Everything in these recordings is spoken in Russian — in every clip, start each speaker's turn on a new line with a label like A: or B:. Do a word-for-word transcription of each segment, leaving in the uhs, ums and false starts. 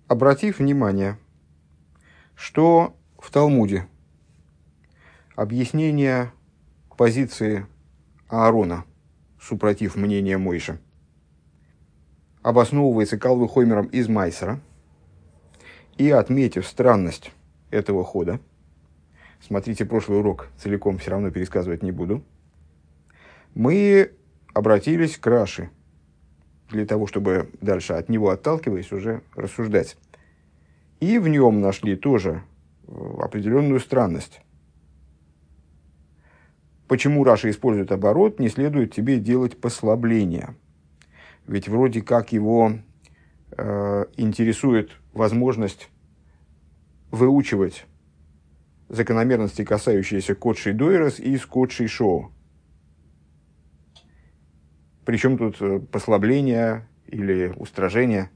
A: Обратив внимание, что в Талмуде объяснение позиции Аарона, супротив мнения Мойше, обосновывается Кал вехоймером из Майсера, и отметив странность этого хода, смотрите прошлый урок, целиком все равно пересказывать не буду, мы обратились к Раши, для того, чтобы дальше от него отталкиваясь уже рассуждать. И в нем нашли тоже определенную странность. Почему Раши использует оборот, не следует тебе делать послабления. Ведь вроде как его э, интересует возможность выучивать закономерности, касающиеся кодшей дойрес и кодшей шоу. Причем тут послабление или устражение.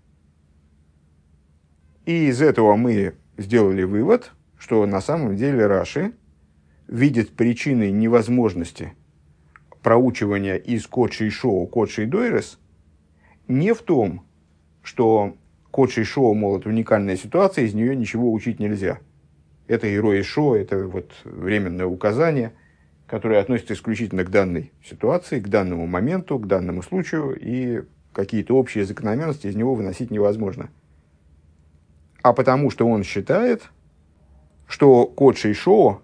A: И из этого мы сделали вывод, что на самом деле Раши видит причиной невозможности проучивания из кодшей шоу кодшей дойрес не в том, что кодшей шоу, мол, это уникальная ситуация, из нее ничего учить нельзя. Это иро шо, это вот временное указание, которое относится исключительно к данной ситуации, к данному моменту, к данному случаю, и какие-то общие закономерности из него выносить невозможно. А потому что он считает, что кодшей шоу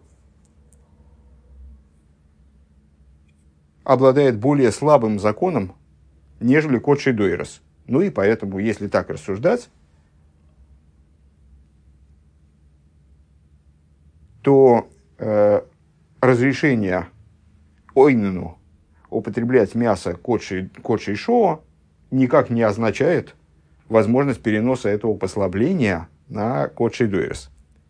A: обладает более слабым законом, нежели кодшей дойрес. Ну и поэтому, если так рассуждать, то э, разрешение ойнену употреблять мясо кодшей, кодшей шоу никак не означает возможность переноса этого послабления на кодшей дойрес.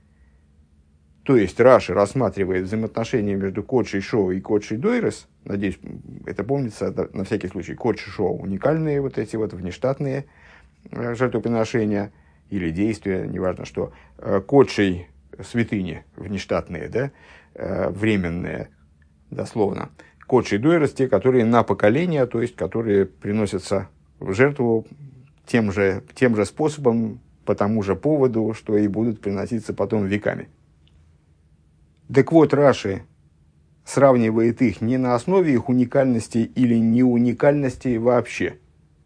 A: То есть Раши рассматривает взаимоотношения между кодшей шоу и кодшей дойрес. Надеюсь, это помнится на всякий случай. Кодшей шоу уникальные вот эти вот внештатные жертвоприношения или действия, неважно что. Кодшей святыни внештатные, да, временные, дословно. Кодшей дойрес те, которые на поколение, то есть которые приносятся в жертву тем же, тем же способом, по тому же поводу, что и будут приноситься потом веками. Так вот, Раши сравнивает их не на основе их уникальности или неуникальности вообще,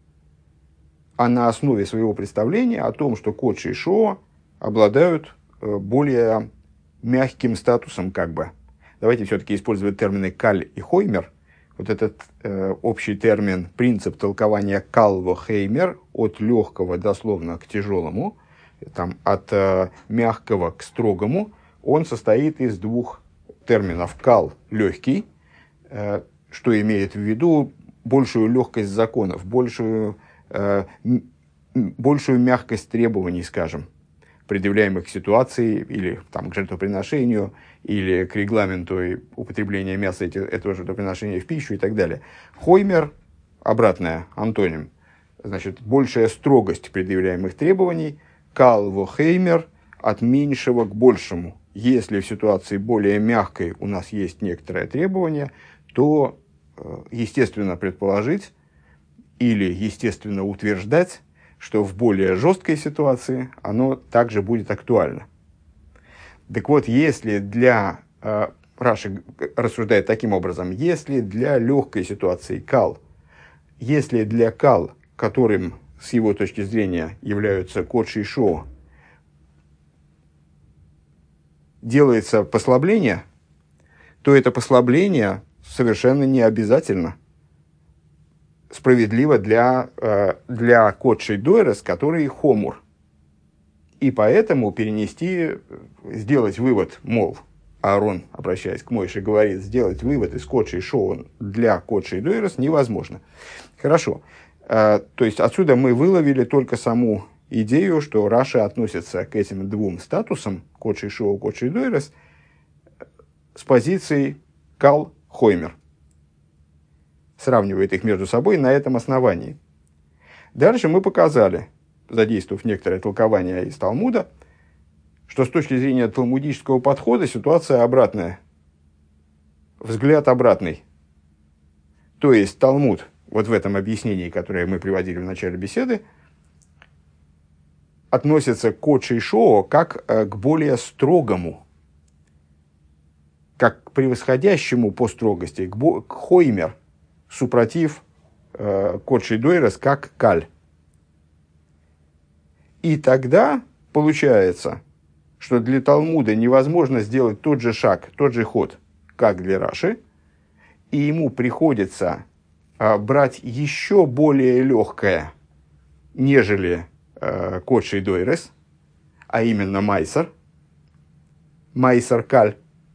A: а на основе своего представления о том, что кодшей шоу обладают более мягким статусом, как бы. Давайте все-таки использовать термины каль и хоймер. Вот этот э, общий термин, принцип толкования кал вехоймер, от легкого дословно к тяжелому, там, от э, мягкого к строгому, он состоит из двух терминов. Кал – легкий, э, что имеет в виду большую легкость законов, большую, э, м, большую мягкость требований, скажем, предъявляемых к ситуации или там, к жертвоприношению, или к регламенту употребления мяса эти, этого жертвоприношения в пищу и так далее. Хоймер – обратное, антоним. Значит, большая строгость предъявляемых требований. Кал вехоймер – от меньшего к большему. Если в ситуации более мягкой у нас есть некоторое требование, то естественно предположить или естественно утверждать, что в более жесткой ситуации оно также будет актуально. Так вот, если для, э, Раши рассуждает таким образом, если для легкой ситуации кал, если для кал, которым с его точки зрения являются кодшей шоу, делается послабление, то это послабление совершенно не обязательно справедливо для, для кодшей дойрес, который хомур. И поэтому перенести, сделать вывод, мол, Аарон, обращаясь к Мойше, говорит, сделать вывод из кодшей шоу для кодшей дойрес невозможно. Хорошо. То есть отсюда мы выловили только саму идею, что Раши относится к этим двум статусам, кодшей шоу, кодшей дойрес, с позицией кал хоймер. Сравнивает их между собой на этом основании. Дальше мы показали, задействовав некоторое толкование из Талмуда, что с точки зрения талмудического подхода ситуация обратная. Взгляд обратный. То есть Талмуд, вот в этом объяснении, которое мы приводили в начале беседы, относится к кодшей шоу как к более строгому, как к превосходящему по строгости, к, бо, к хоймер, супротив э, кодшей дойрес, как каль. И тогда получается, что для Талмуда невозможно сделать тот же шаг, тот же ход, как для Раши, и ему приходится а, брать еще более легкое, нежели а, кодшей дойрес, а именно майсер, майсер каль,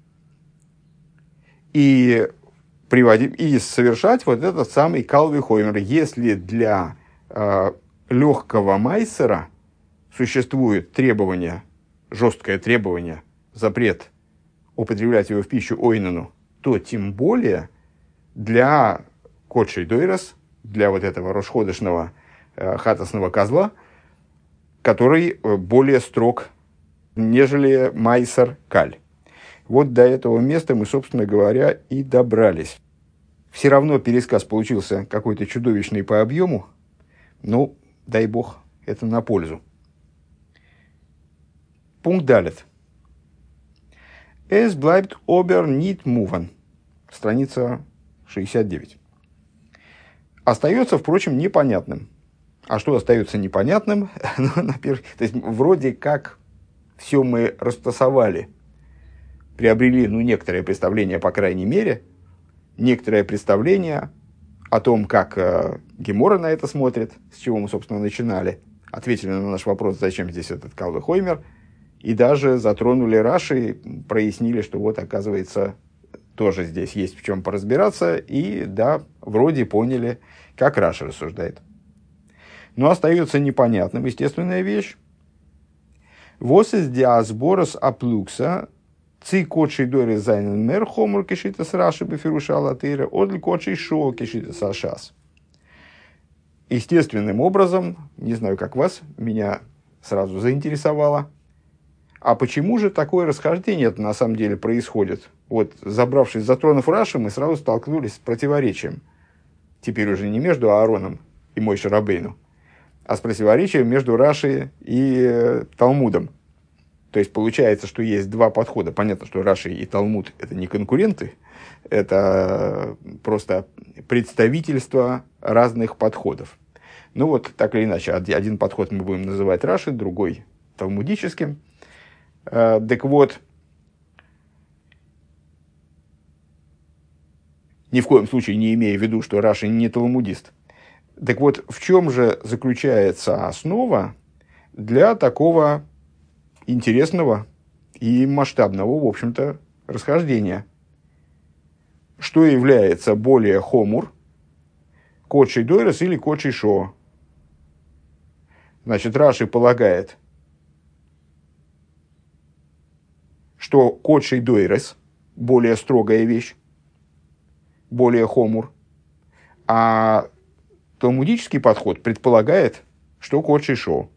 A: и, приводить, и совершать вот этот самый калви хоймер. Если для а, легкого майсера существует требование, жесткое требование, запрет употреблять его в пищу ойнену, то тем более для кодшей дойрес, для вот этого рошходошного э, хатасного козла, который более строг, нежели майсер каль. Вот до этого места мы, собственно говоря, и добрались. Все равно пересказ получился какой-то чудовищный по объему, но, дай бог, это на пользу. Пункт далит. Es bleibt aber nicht moving. Страница шестьдесят девять. Остается, впрочем, непонятным. А что остается непонятным? Ну, то есть, вроде как все мы растасовали, приобрели, ну, некоторое представление, по крайней мере, некоторое представление о том, как э, Гемора на это смотрит, с чего мы, собственно, начинали, ответили на наш вопрос, зачем здесь этот калве хоймер, и даже затронули Раши, прояснили, что вот, оказывается, тоже здесь есть в чем поразбираться, и, да, вроде поняли, как Раши рассуждает. Но остается непонятным естественная вещь. «Вос из диасборос аплукса ци кодший дойрес зайнен мер хомур кишита с Раши бефируша латыра одль кодший шоу кишита с ашас». Естественным образом, не знаю, как вас, меня сразу заинтересовало, а почему же такое расхождение на самом деле происходит? Вот, забравшись за тронов Раши, мы сразу столкнулись с противоречием. Теперь уже не между Аароном и Мойше Рабейну, а с противоречием между Раши и э, Талмудом. То есть получается, что есть два подхода. Понятно, что Раши и Талмуд – это не конкуренты, это просто представительство разных подходов. Ну вот, так или иначе, один подход мы будем называть Раши, другой – талмудическим. Так вот, ни в коем случае не имея в виду, что Раши не талмудист. Так вот, в чем же заключается основа для такого интересного и масштабного, в общем-то, расхождения? Что является более хомур, кодший дойрес или кодший шоу? Значит, Раши полагает, что кодший дойрес более строгая вещь, более хомур, а талмудический подход предполагает, что кодший шоу.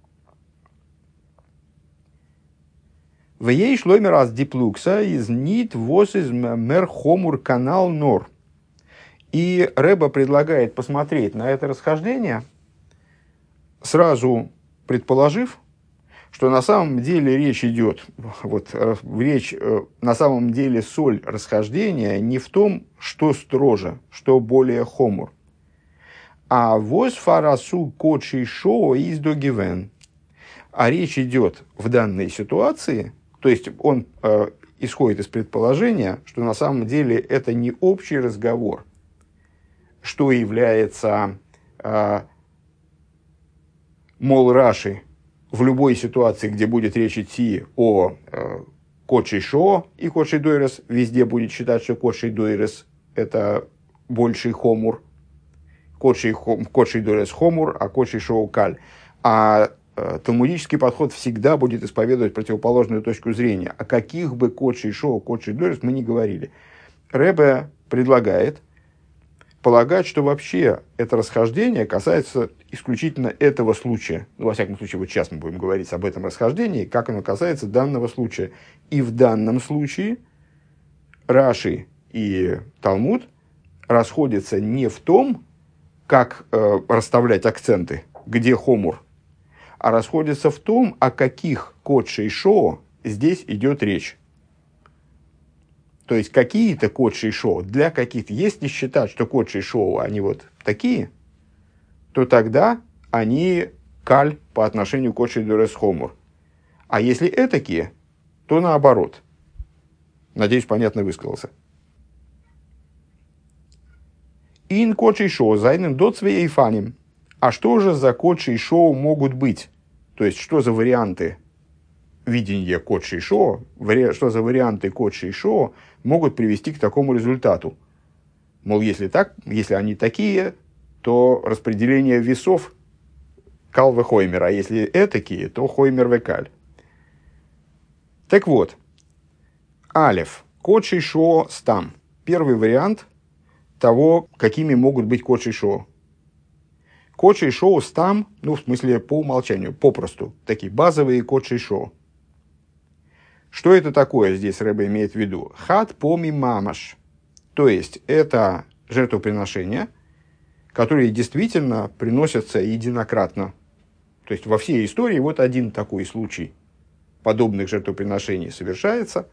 A: В ей шлоймер раз диплукса из нит вос из мер хомур канал нор. И Рэба предлагает посмотреть на это расхождение, сразу предположив, что на самом деле речь идет, вот, речь, на самом деле соль расхождения не в том, что строже, что более хомур, а вос фарасу кодший шоу из догивен. А речь идет в данной ситуации, то есть он э, исходит из предположения, что на самом деле это не общий разговор, что является, э, мол, Раши в любой ситуации, где будет речь идти о э, кодшей шоу и кодшей дойрес, везде будет считать, что кодшей дойрес – это больший хомур, кодшей, кодшей дойрес хомур, а кодшей шоу каль. А э, талмудический подход всегда будет исповедовать противоположную точку зрения. О каких бы кодшей шоу, кодшей дойрес мы не говорили. Ребе предлагает полагать, что вообще это расхождение касается исключительно этого случая. Ну, во всяком случае, вот сейчас мы будем говорить об этом расхождении, как оно касается данного случая. И в данном случае Раши и Талмуд расходятся не в том, как э, расставлять акценты, где хомур, а расходятся в том, о каких кодшей шоу здесь идет речь. То есть какие-то кодшей шоу для каких-то, если считать, что кодшей шоу они вот такие, то тогда они каль по отношению к кодшей дурес хомур. А если этакие, то наоборот. Надеюсь, понятно высказался. Ин кодшей шоу зайнен доцве и фаним. А что же за кодшей шоу могут быть? То есть, что за варианты видения кодшей шоу, что за варианты кодшей шоу могут привести к такому результату? Мол, если так, если они такие, то распределение весов кал ве хоймер, а если этакие, то хоймер ве каль. Так вот, алеф, кодшей шоу стам. Первый вариант того, какими могут быть кодшей шоу. Кодшей шоу стам, ну, в смысле, по умолчанию, попросту. Такие базовые кодшей шоу. Что это такое, здесь Рэбе имеет в виду? Хат поми мамаш. То есть, это жертвоприношения, которые действительно приносятся единократно. То есть, во всей истории вот один такой случай подобных жертвоприношений совершается.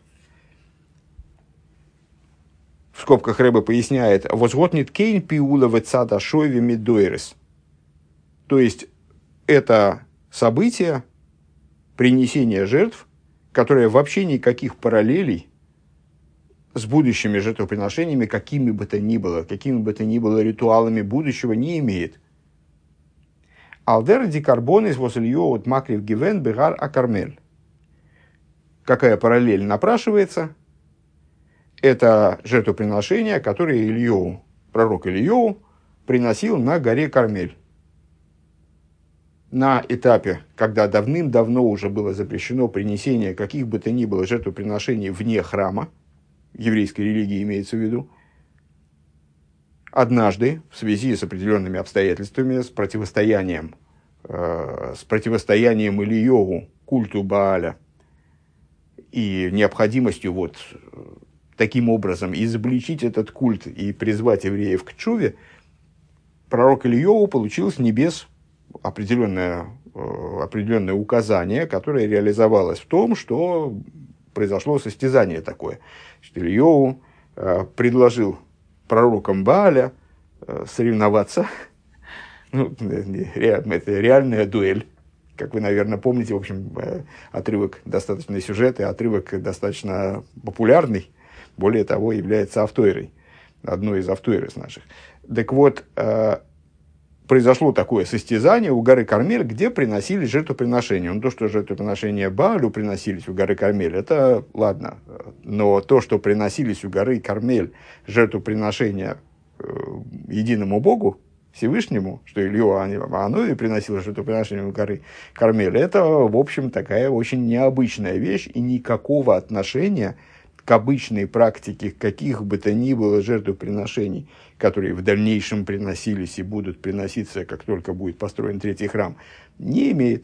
A: В скобках Рэбе поясняет, «Возготнит кейн пиула вецада шойви мидойрес». То есть, это событие принесения жертв, которое вообще никаких параллелей с будущими жертвоприношениями, какими бы то ни было, какими бы то ни было ритуалами будущего, не имеет. «Алдер дикарбонис восильё от макрив гивен бегар акармель». Какая параллель напрашивается? Это жертвоприношение, которое Ильёу, пророк Ильёу, приносил на горе Кармель. На этапе, когда давным-давно уже было запрещено принесение каких бы то ни было жертвоприношений вне храма, еврейской религии имеется в виду, однажды, в связи с определенными обстоятельствами, с противостоянием, э, с противостоянием Ильёу культу Бааля и необходимостью вот таким образом изобличить этот культ и призвать евреев к тшуве, пророк Ильёу получил с небес определенное, определенное указание, которое реализовалось в том, что произошло состязание такое. Ильёу предложил пророкам Бааля соревноваться. Ну, это реальная дуэль. Как вы, наверное, помните, в общем, отрывок достаточно сюжетный, отрывок достаточно популярный. Более того, является автойрой, одной из автойров наших. Так вот, произошло такое состязание у горы Кармель, где приносились жертвоприношения. Ну, то, что жертвоприношения Баалю приносились у горы Кармель, это ладно. Но то, что приносились у горы Кармель жертвоприношения э, единому Богу, Всевышнему, что Илью Аанови приносил жертвоприношение у горы Кармель, это, в общем, такая очень необычная вещь, и никакого отношения к обычной практике каких бы то ни было жертвоприношений, которые в дальнейшем приносились и будут приноситься, как только будет построен третий храм, не имеет.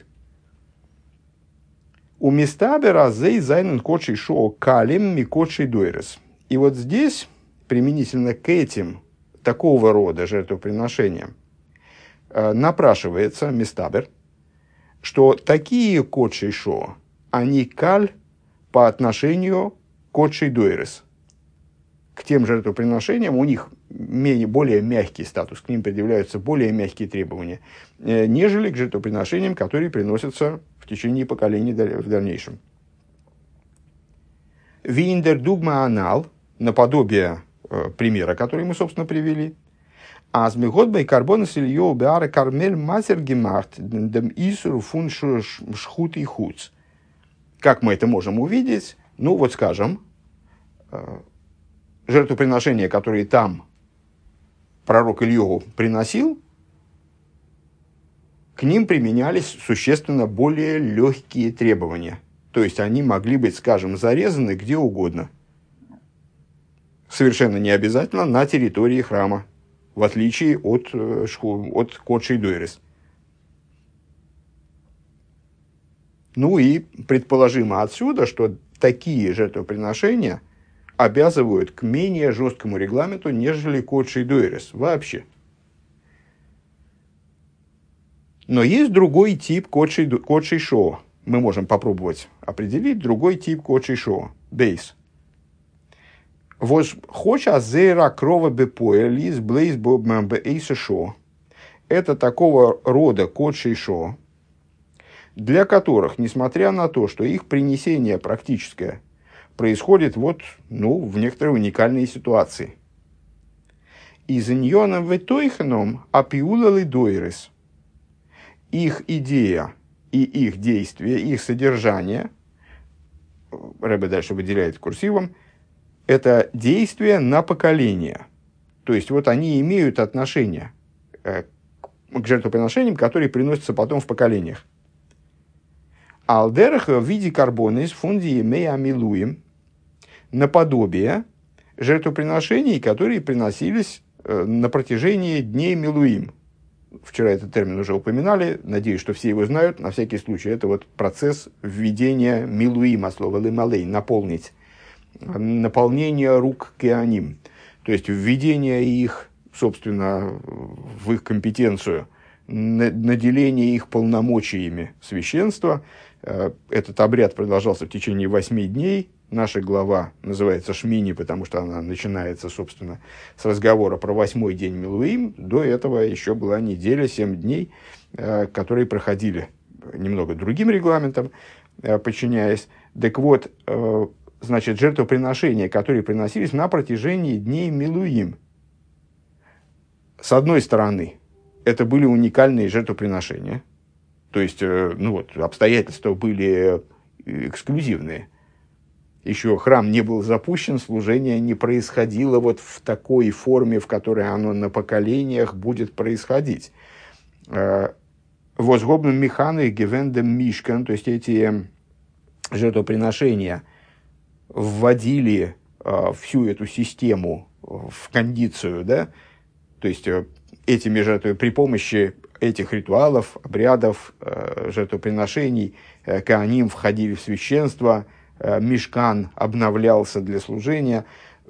A: У местабера зей зайнен кодший шоу калим ми кодший дойрес. И вот здесь, применительно к этим такого рода жертвоприношениям, напрашивается местабер, что такие кодший шоу, они каль по отношению кодший дойрес. К тем жертвоприношениям у них менее, более мягкий статус, к ним предъявляются более мягкие требования, нежели к жертвоприношениям, которые приносятся в течение поколений в дальнейшем. Виндер дугма анал, наподобие э, примера, который мы, собственно, привели. А змегот бай карбона сильё беара кармель мазер гемарт дем исуру фун шхут и хуц. Как мы это можем увидеть? Ну, вот скажем, э, жертвоприношения, которые там пророк Ильёу приносил, к ним применялись существенно более легкие требования. То есть, они могли быть, скажем, зарезаны где угодно. Совершенно не обязательно на территории храма, в отличие от, от кодшей дойрес. Ну и предположимо отсюда, что такие жертвоприношения обязывают к менее жесткому регламенту, нежели кодшей дойрес вообще. Но есть другой тип кодшей шо. Мы можем попробовать определить другой тип кодшей шо. Бейс. Вот хоча зера крова бепоя лиз блейз бейса шо. Это такого рода кодшей шо, для которых, несмотря на то, что их принесение практическое происходит вот, ну, в некоторой уникальной ситуации. Из иньоном ветойхеном апиула лидойрес. Их идея и их действие, их содержание, Ребе дальше выделяет курсивом, это действие на поколение. То есть, вот они имеют отношение к жертвоприношениям, которые приносятся потом в поколениях. Алдерах в виде карбона из фунди имея амилуем, наподобие жертвоприношений, которые приносились на протяжении дней милуим. Вчера этот термин уже упоминали, надеюсь, что все его знают. На всякий случай, это вот процесс введения милуим, от слова лемалей, наполнить, наполнение рук кеаним, то есть введение их, собственно, в их компетенцию, наделение их полномочиями священства. Этот обряд продолжался в течение восьми дней. Наша глава называется Шмини, потому что она начинается, собственно, с разговора про восьмой день Милуим. До этого еще была неделя, семь дней, которые проходили немного другим регламентом, подчиняясь. Так вот, значит, жертвоприношения, которые приносились на протяжении дней Милуим. С одной стороны, это были уникальные жертвоприношения. То есть, ну вот, обстоятельства были эксклюзивные. Еще храм не был запущен, служение не происходило вот в такой форме, в которой оно на поколениях будет происходить. Возгобным механой гевендем мишкан, то есть эти жертвоприношения вводили всю эту систему в кондицию, да, то есть этими жертвами, при помощи этих ритуалов, обрядов, жертвоприношений, коаним входили в священство, мишкан обновлялся для служения.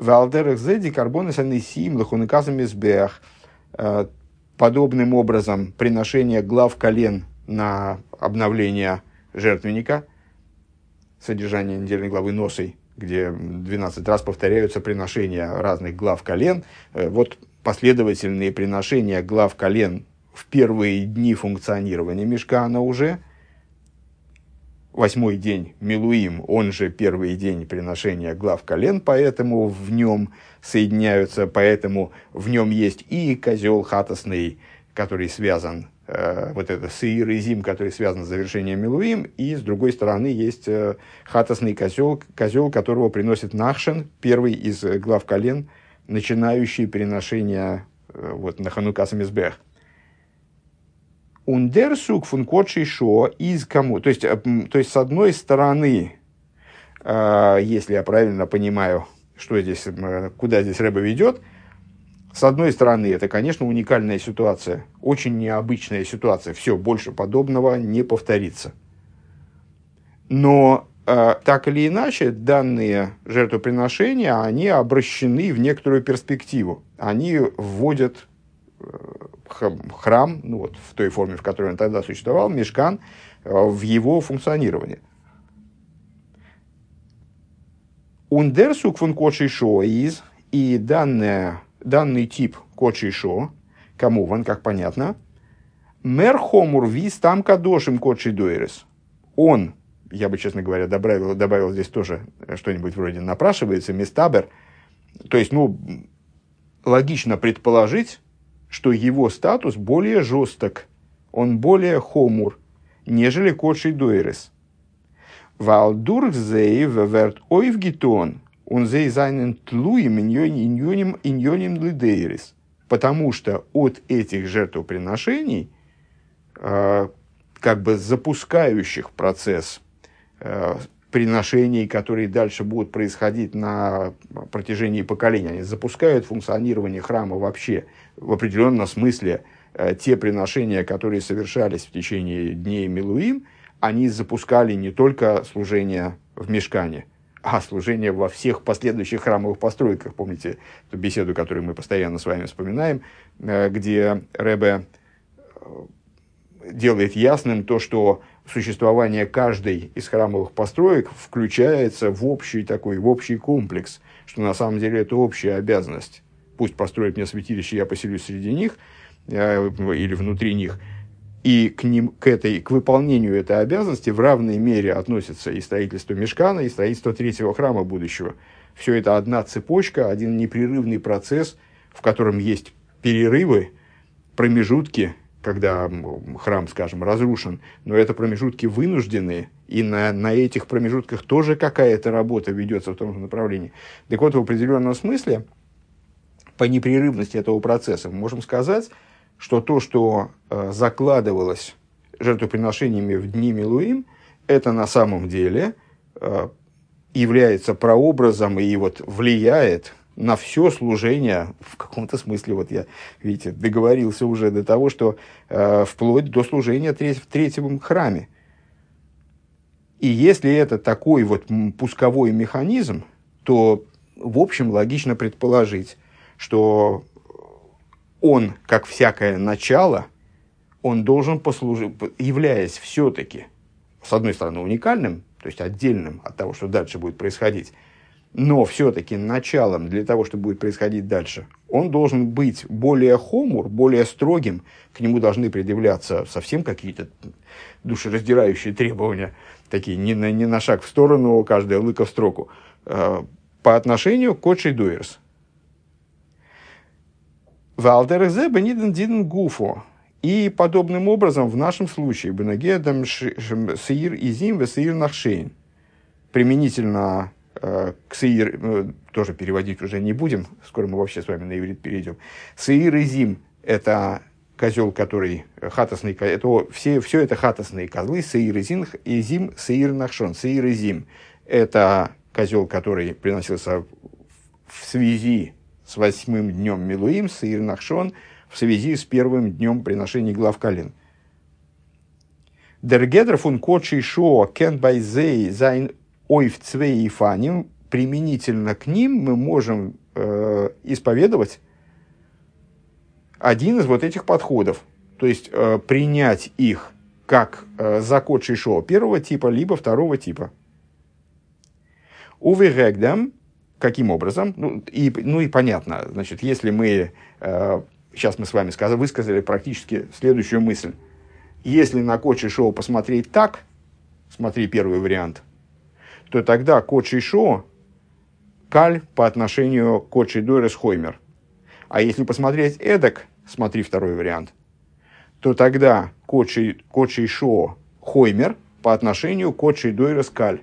A: Подобным образом приношение глав колен на обновление жертвенника, содержание недельной главы Носой, где двенадцать раз повторяются приношения разных глав колен. Вот последовательные приношения глав колен в первые дни функционирования мишкана уже. Восьмой день Милуим, он же первый день приношения глав колен, поэтому в нем соединяются, поэтому в нем есть и козел хатасный, который связан, э, вот это сеир и зим, который связан с завершением Милуим, и с другой стороны есть э, хатасный козел, козел, которого приносит Нахшен, первый из глав колен, начинающий приношение э, вот, на Ханукас Мизбех. Ундерсук функотший шо из кому. То есть, то есть, с одной стороны, э, если я правильно понимаю, что здесь, куда здесь Ребе ведет, с одной стороны, это, конечно, уникальная ситуация, очень необычная ситуация, все, больше подобного не повторится. Но э, так или иначе, данные жертвоприношения, они обращены в некоторую перспективу. Они вводят храм, ну вот, в той форме, в которой он тогда существовал, мишкан, в его функционирование. Ундерсук фун кодшей шо из, и данное, данный тип кодшей шо, кому вон, как понятно, мер хомур вис там кадошим кодшей дойрес. Он, я бы, честно говоря, добавил, добавил здесь тоже что-нибудь вроде напрашивается, мистабер, то есть, ну, логично предположить, что его статус более жесток, он более хомур, нежели кодшей дойрес. Валдурх зей верт ойвгитон, он зей зайнен тлуем иньоним иньоним лидейрес. Потому что от этих жертвоприношений, э, как бы запускающих процесс э, приношений, которые дальше будут происходить на протяжении поколений, они запускают функционирование храма вообще в определенном смысле. Э, те приношения, которые совершались в течение дней Милуим, они запускали не только служение в мишкане, а служение во всех последующих храмовых постройках. Помните эту беседу, которую мы постоянно с вами вспоминаем, где Ребе делает ясным то, что существование каждой из храмовых построек включается в общий такой, в общий комплекс, что на самом деле это общая обязанность. Пусть построят мне святилище, я поселюсь среди них э, или внутри них. И к, ним, к, этой, к выполнению этой обязанности в равной мере относится и строительство мишкана, и строительство третьего храма будущего. Все это одна цепочка, один непрерывный процесс, в котором есть перерывы, промежутки, когда храм, скажем, разрушен, но это промежутки вынужденные, и на, на этих промежутках тоже какая-то работа ведется в том же направлении. Так вот, в определенном смысле, по непрерывности этого процесса, мы можем сказать, что то, что э, закладывалось жертвоприношениями в дни Милуим, это на самом деле э, является прообразом и вот влияет на все служение, в каком-то смысле, вот я, видите, договорился уже до того, что э, вплоть до служения треть, в третьем храме. И если это такой вот пусковой механизм, то, в общем, логично предположить, что он, как всякое начало, он должен послужить, являясь все-таки, с одной стороны, уникальным, то есть отдельным от того, что дальше будет происходить, но все-таки началом для того, что будет происходить дальше, он должен быть более хомур, более строгим, к нему должны предъявляться совсем какие-то душераздирающие требования, такие не на, не на шаг в сторону, каждая лыка в строку, э, по отношению к Кодшей Дойрес. Валдерзе бениден диден гуфо. И подобным образом в нашем случае бенагедам сеир изим ве сеир нахшейн. Применительно э, к сеир, э, тоже переводить уже не будем, скоро мы вообще с вами на иврит перейдем. Сеир изим – это козел, который хатасный, это, все, все это хатасные козлы, сеир изим, изим сеир нахшон. Сеир изим – это козел, который приносился в связи с восьмым днем Милуим, сеир нахшон, в связи с первым днем приношения глав колен. Дергедер фун кодший шоа кен байзей зайн ойв цвей и фаним. Применительно к ним мы можем э, исповедовать один из вот этих подходов. То есть э, принять их как э, за кодший шоа первого типа, либо второго типа. Увегдам. Каким образом? Ну и, ну и понятно. Значит, если мы... Э, сейчас мы с вами сказали, высказали практически следующую мысль. Если на Кодшей Шоу посмотреть так, смотри первый вариант, то тогда Кодшей Шоу каль по отношению к Кодшей Дойрес Хоймер. А если посмотреть эдак, смотри второй вариант, то тогда Кодшей, Кодшей Шоу Хоймер по отношению к Кодшей Дойрес Каль.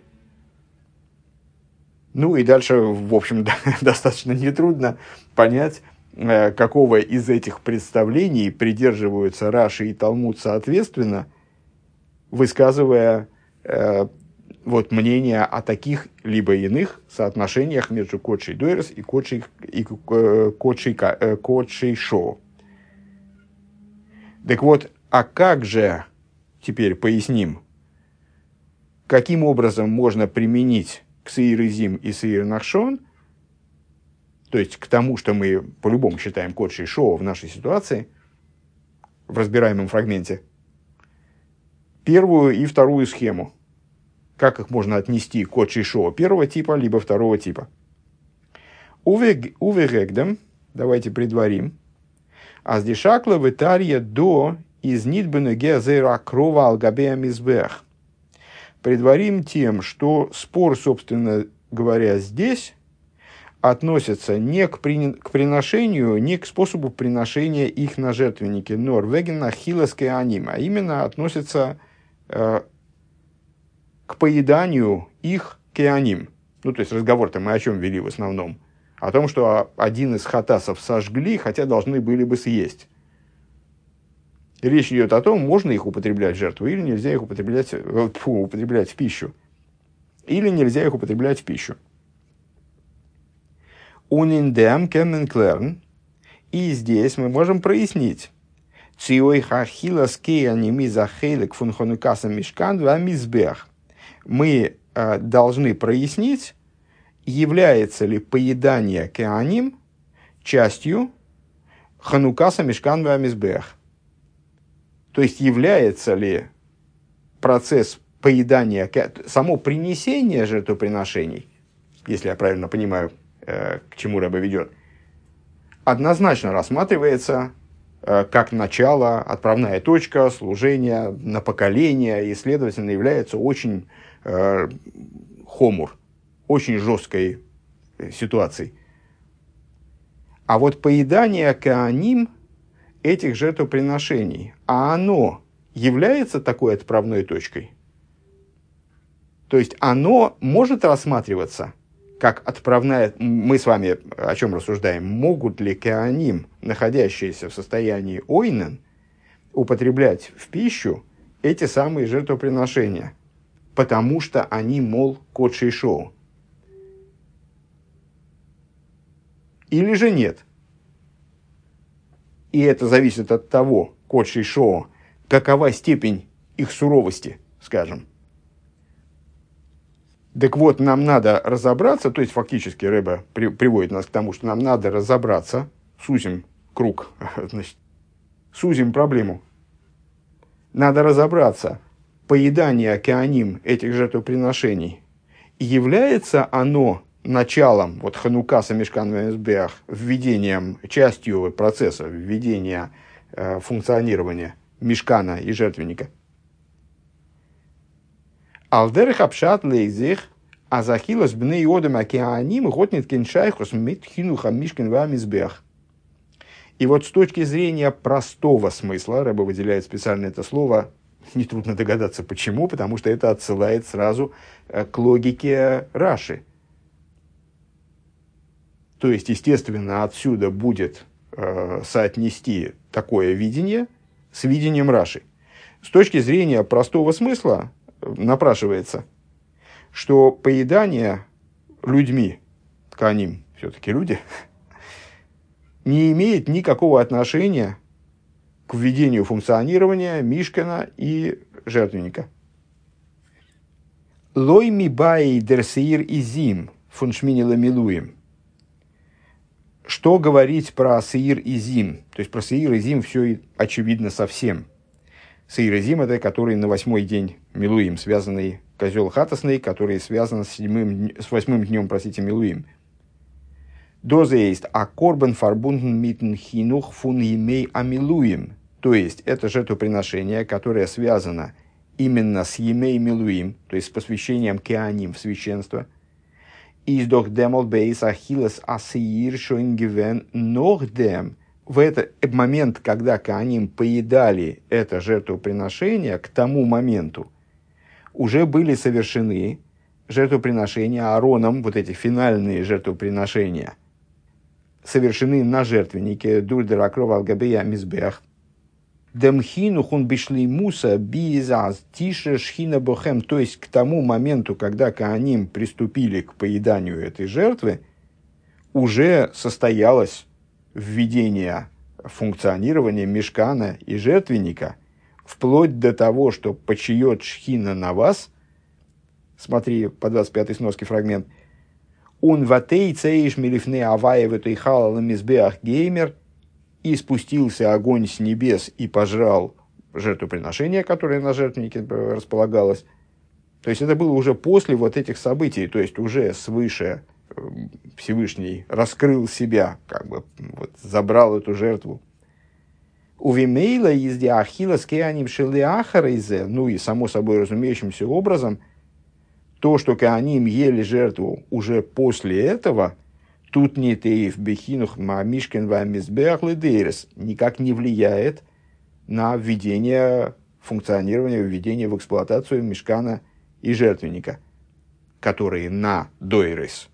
A: Ну и дальше, в общем, достаточно нетрудно понять, какого из этих представлений придерживаются Раши и Талмуд соответственно, высказывая э, вот, мнение о таких либо иных соотношениях между Кодшей Дойрес и Кодшей, и, э, Кодшей, э, Кодшей Шоу. Так вот, а как же, теперь поясним, каким образом можно применить к сеир изим и сеир нахшон, то есть к тому, что мы по-любому считаем Кодшей Шоу в нашей ситуации, в разбираемом фрагменте, первую и вторую схему. Как их можно отнести к Кодшей Шоу первого типа, либо второго типа. Увегдем, давайте предварим, аздишакла витария до из нидбенеге зера крова алгабея мизбех. Предварим тем, что спор, собственно говоря, здесь относится не к, при... к приношению, не к способу приношения их на жертвенники, норвеген ахиллес кеаним, а именно относится э, к поеданию их кеаним. Ну, то есть разговор-то мы о чем вели в основном? О том, что один из хатасов сожгли, хотя должны были бы съесть. Речь идет о том, можно их употреблять в жертву или нельзя их употреблять, фу, употреблять в пищу. Или нельзя их употреблять в пищу. Униндем кеменклерн. И здесь мы можем прояснить. Мы э, должны прояснить, является ли поедание кеаним частью ханукаса мишкан ва мизбех. То есть является ли процесс поедания, само принесение жертвоприношений, если я правильно понимаю, к чему Ребе ведет, однозначно рассматривается как начало, отправная точка служения на поколение, и, следовательно, является очень э, хомур, очень жесткой ситуацией. А вот поедание кааним этих жертвоприношений, а оно является такой отправной точкой? То есть оно может рассматриваться как отправная... Мы с вами о чем рассуждаем? Могут ли кааним, находящиеся в состоянии ойнен, употреблять в пищу эти самые жертвоприношения? Потому что они, мол, кодшей шоу. Или же нет? И это зависит от того, кодшей шоу, какова степень их суровости, скажем. Так вот, нам надо разобраться, то есть фактически Ребе при, приводит нас к тому, что нам надо разобраться, сузим круг, значит, сузим проблему. Надо разобраться, поедание кааним этих жертвоприношений, является оно началом, вот Ханукаса Мишкан Мизбеах, введением, частью процесса введения э, функционирования мишкана и жертвенника. Алдерх апшат лейзих, а захилос бней одам акеаним готнит кеншайхус митхинуха мишкин вамизбех. И вот с точки зрения простого смысла, Ребе выделяет специально это слово, нетрудно догадаться почему, потому что это отсылает сразу к логике Раши. То есть, естественно, отсюда будет э, соотнести такое видение с видением Раши. С точки зрения простого смысла напрашивается, что поедание людьми, тканим, все-таки люди, не имеет никакого отношения к введению функционирования мишкана и жертвенника. Лой ми бай дерсеир изим фун шмини ламилуем. Что говорить про сеир и зим? То есть про сеир и зим все очевидно совсем. Сеир и зим — это который на восьмой день милуим, связанный козел хатасный, который связан с, седьмым, с восьмым днем, простите, милуим. Доза есть а корбан фарбунден митн хинух фун емей амилуим. То есть это жертвоприношение, которое связано именно с емей милуим, то есть с посвящением кеаним в священство. Издох демол бейс ахиллес асеир шоингивен нохдем. В этот момент, когда кеаним поедали это жертвоприношение, к тому моменту уже были совершены жертвоприношения Аароном, вот эти финальные жертвоприношения, совершены на жертвеннике дурдера крова алгабея мизбех. Демхину хун бишли муса бизаз тише шхина бохем. То есть к тому моменту, когда кааним приступили к поеданию этой жертвы, уже состоялось введение функционирования мишкана и жертвенника, вплоть до того, что почиет шхина на вас. Смотри, по двадцать пятой сноски фрагмент. Он ватей цеиш милифне аваев этой халала мизбеах геймер. И спустился огонь с небес и пожрал жертвоприношение, которое на жертвеннике располагалось. То есть это было уже после вот этих событий, то есть уже свыше Всевышний раскрыл себя, как бы вот, забрал эту жертву. Увимейла из диахила с кеаним шелиахарейзе, ну и само собой разумеющимся образом, то, что кеаним ели жертву уже после этого, тут не теев бехинух мамишкин вамизбех ледерес никак не влияет на введение функционирования, введение в эксплуатацию мишкана и жертвенника, которые на дойрес.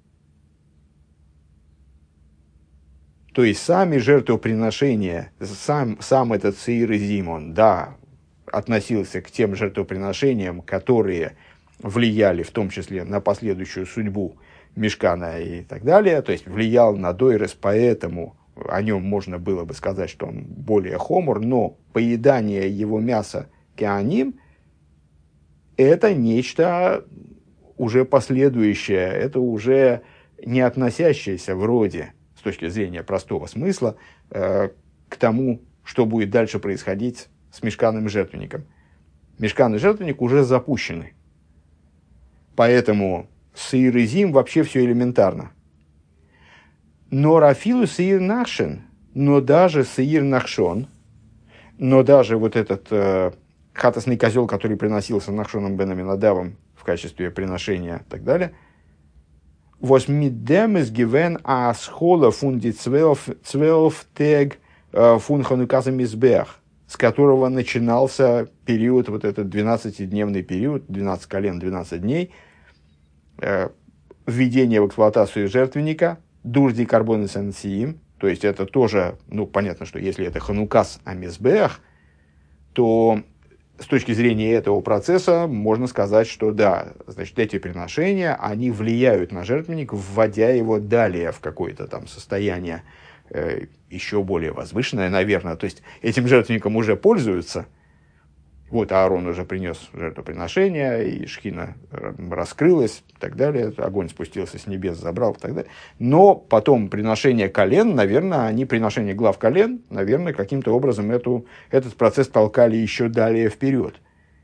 A: То есть сами жертвоприношения, сам, сам этот сеир и зим, он, да, относился к тем жертвоприношениям, которые влияли в том числе на последующую судьбу мишкана и так далее, то есть влиял на дойрес, поэтому о нем можно было бы сказать, что он более хомур, но поедание его мяса кеаним – это нечто уже последующее, это уже не относящееся вроде, с точки зрения простого смысла, э, к тому, что будет дальше происходить с мишканом и жертвенником. Мишкан и жертвенник уже запущены. Поэтому сеир и зим вообще все элементарно. Но рафилу сеир нахшен, но даже сеир нахшон, но даже вот этот э, хатасный козел, который приносился нахшоном бен Аминадавом в качестве приношения и так далее, восьмидем из гивен асхола фунди цвелф тег фун ханукаса мизбех, с которого начинался период, вот этот двенадцатидневный период, двенадцать колен, двенадцать дней, э, введения в эксплуатацию жертвенника, дурди карбон и сенсиим. То есть это тоже, ну, понятно, что если это ханукас амизбех, то с точки зрения этого процесса можно сказать, что да, значит, эти приношения, они влияют на жертвенник, вводя его далее в какое-то там состояние э, еще более возвышенное, наверное. То есть этим жертвенником уже пользуются. Вот Аарон уже принес жертвоприношение, и шхина раскрылась, и так далее. Огонь спустился с небес, забрал, и так далее. Но потом приношение колен, наверное, они, приношение глав колен, наверное, каким-то образом эту, этот процесс толкали еще далее вперед.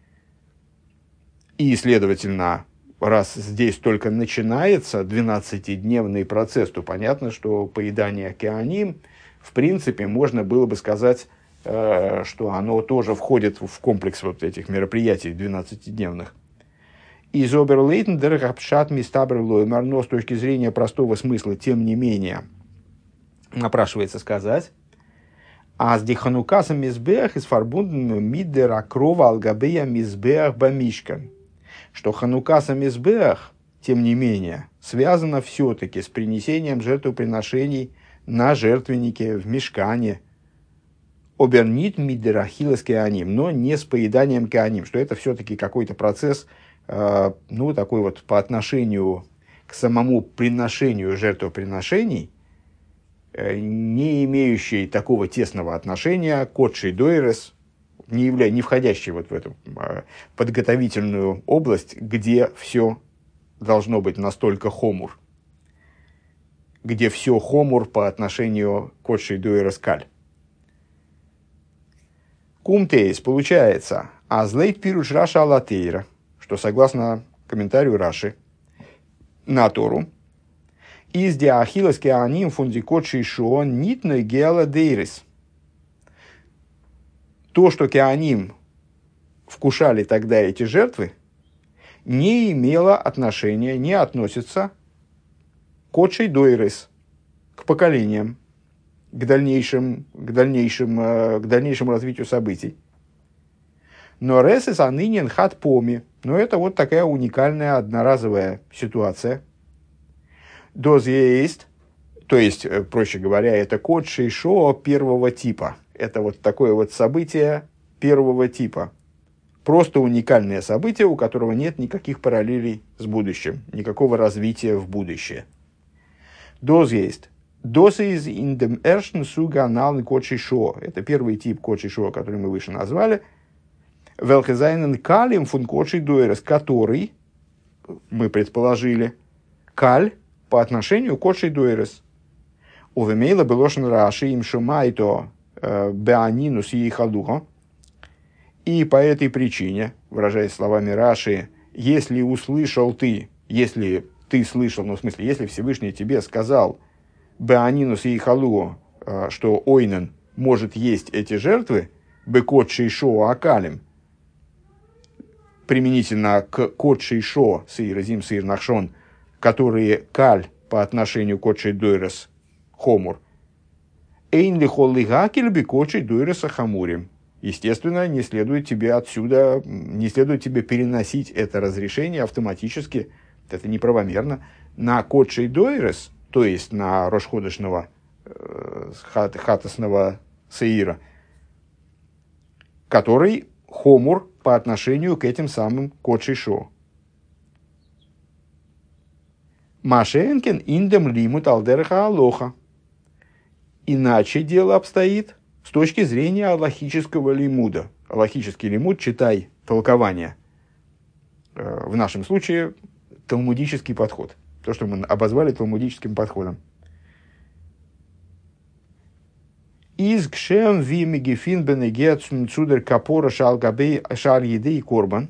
A: И, следовательно, раз здесь только начинается двенадцатидневный процесс, то понятно, что поедание кеаним, в принципе, можно было бы сказать, что оно тоже входит в комплекс вот этих мероприятий двенадцатидневных. Из оберлейтен дерхапшат мистабер лоймар, но с точки зрения простого смысла, тем не менее, напрашивается сказать, а с диханукасом мизбех из фарбунден мидер акрова алгабея мизбех бамишкан, что ханукаса мизбех, тем не менее, связано все-таки с принесением жертвоприношений на жертвеннике в мишкане, обернит мидерахилас кеаним, но не с поеданием кеаним, что это все-таки какой-то процесс, э, ну, такой вот по отношению к самому приношению жертвоприношений, э, не имеющий такого тесного отношения к отшей дойрес, не, явля... не входящий вот в эту э, подготовительную область, где все должно быть настолько хомур, где все хомур по отношению к отшей дойрес каль. Кумтейс получается, а злейт пируш Раша алатейра, что согласно комментарию Раши на Тору, из диахилас кеаним фундикотши шуон нитной геала дейрис. То, что кеаним вкушали тогда эти жертвы, не имело отношения, не относится к отшей дойрис, к поколениям, к дальнейшим, к дальнейшим, к дальнейшему развитию событий. Но ресес анынен хат поми. Но это вот такая уникальная одноразовая ситуация. Доз есть, то есть, проще говоря, это код шейшо первого типа. Это вот такое вот событие первого типа. Просто уникальное событие, у которого нет никаких параллелей с будущим, никакого развития в будущее. Доз есть. Доса из индем эршн суга аналны кодшишо. Это первый тип кодшишо, который мы выше назвали. Велхезайнен калим фун кодши дуэрес, который, мы предположили, каль по отношению к кодши дуэрес. Увемейла белошен раши им шумайто беанинус ейхалухо. И по этой причине, выражаясь словами Раши, если услышал ты, если ты слышал, ну в смысле, если Всевышний тебе сказал, Беанинус и Халуо, что Ойнен может есть эти жертвы, Бекот Шейшо Акалим, применительно к Кот Шейшо, Сеир Зим, Сеир Нахшон, которые каль по отношению к Кот Шейдойрес Хомур, Эйн Лихол Лигакель Бекот Шейдойрес Хамурим. Естественно, не следует тебе отсюда, не следует тебе переносить это разрешение автоматически, это неправомерно, на Кот Шейдойрес, то есть на рошходышного э, хат, хатасного сеира, который хомур по отношению к этим самым кодшишо. Машенкин индем лимут алдерха алоха. Иначе дело обстоит с точки зрения аллахического лимуда. Аллахический лимуд, читай толкование. Э, в нашем случае талмудический подход. То, что мы обозвали талмудическим подходом. Из кшем ви мегефин бенегет цудер капора шалгабей шар еды и корбан.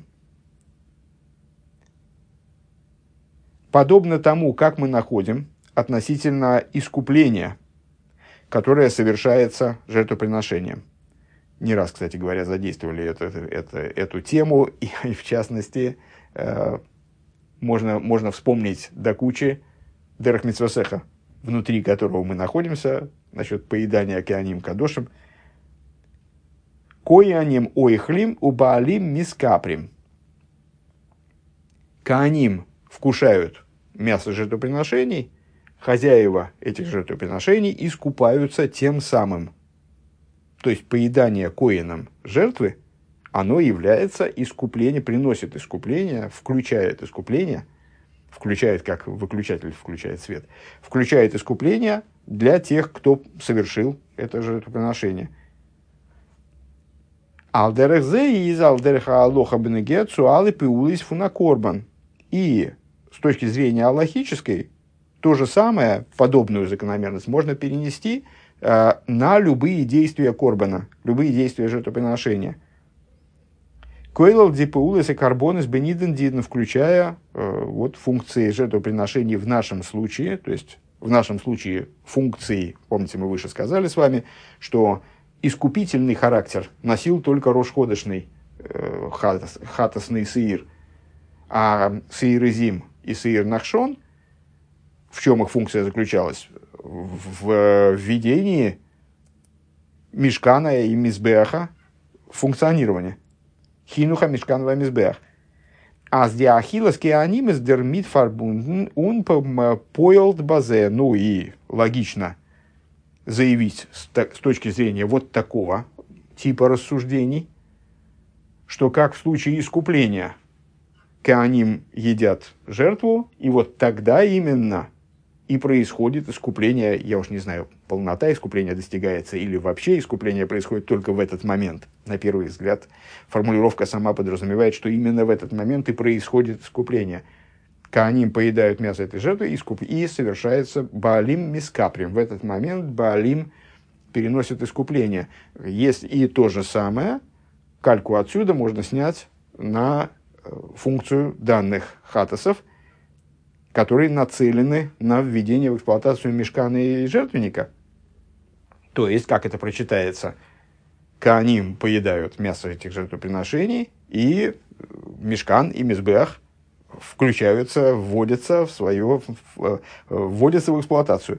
A: Подобно тому, как мы находим относительно искупления, которое совершается жертвоприношением. Не раз, кстати говоря, задействовали это, это, эту тему, и, и в частности, э, можно, можно вспомнить до кучи Дерех Мицвосеха, внутри которого мы находимся, насчет поедания кеаним кадошем. Кояним ойхлим убаалим мискаприм. Кеаним вкушают мясо жертвоприношений, хозяева этих жертвоприношений искупаются тем самым. То есть поедание коином жертвы, оно является искуплением, приносит искупление, включает искупление, включает, как выключатель включает свет, включает искупление для тех, кто совершил это жертвоприношение. Алдерехзе из алдереха алоха бенегет суалы пиулис фунакорбан. И с точки зрения аллахической, то же самое, подобную закономерность, можно перенести э, на любые действия корбана, любые действия жертвоприношения. Койлал дипаулес и карбонес бениден диден, включая э, вот, функции жертвоприношений в нашем случае, то есть в нашем случае функции, помните, мы выше сказали с вами, что искупительный характер носил только рош-ходешный э, хатас, хатасный сеир, а сеир изим и сеир нахшон, в чем их функция заключалась? В введении мишкана и мизбеха функционирования. Хинуха мишканова мизбех. А с диахилос кеанимес дермит фарбунден он пойлд базе. Ну и логично заявить с, с точки зрения вот такого типа рассуждений, что как в случае искупления кеаним едят жертву, и вот тогда именно и происходит искупление, я уж не знаю, полнота искупления достигается или вообще искупление происходит только в этот момент. На первый взгляд формулировка сама подразумевает, что именно в этот момент и происходит искупление. Кеаним поедают мясо этой жертвы и совершается баалим мискаприм. В этот момент баалим переносит искупление. Есть и то же самое, кальку отсюда можно снять на функцию данных хатасов, которые нацелены на введение в эксплуатацию мишкана и жертвенника. То есть, как это прочитается, кеаним поедают мясо этих жертвоприношений, и мишкан и мизбех включаются, вводятся в свое, вводятся в эксплуатацию.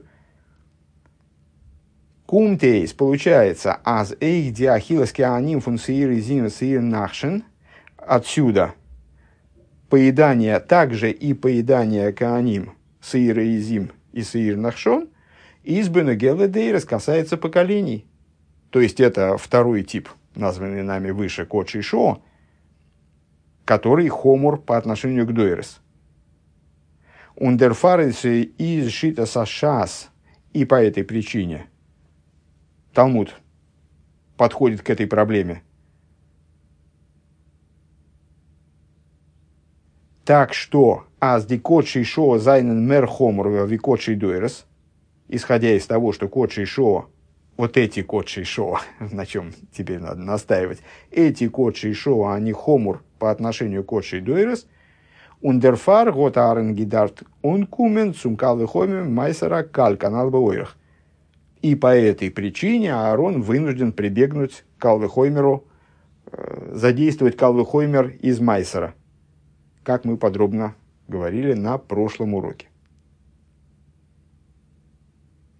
A: Кумтейс получается аз эйх диахилас кеаним фун сеир изим сеир нахшен. Отсюда поедание, также и поедание кеаним, сеир изим и сеир нахшон, из бенегела дейрес касается поколений. То есть это второй тип, названный нами выше кодши шо, который хомур по отношению к дойрес. Ундерфаресе из шита сашас, и по этой причине Талмуд подходит к этой проблеме так что аз ди кодши шо зайнен мер хомур ви кодши дойрес, исходя из того, что кодши шо, вот эти кодши шо, на чем теперь надо настаивать, эти кодши шо, они хомур по отношению к кодши дойрес, ундерфар гот арен гидарт ункумен цумкал вихомим майсера каль канал бауэрах. И по этой причине Аарон вынужден прибегнуть к калвехоймеру, задействовать калвехоймер из майсера, как мы подробно говорили на прошлом уроке.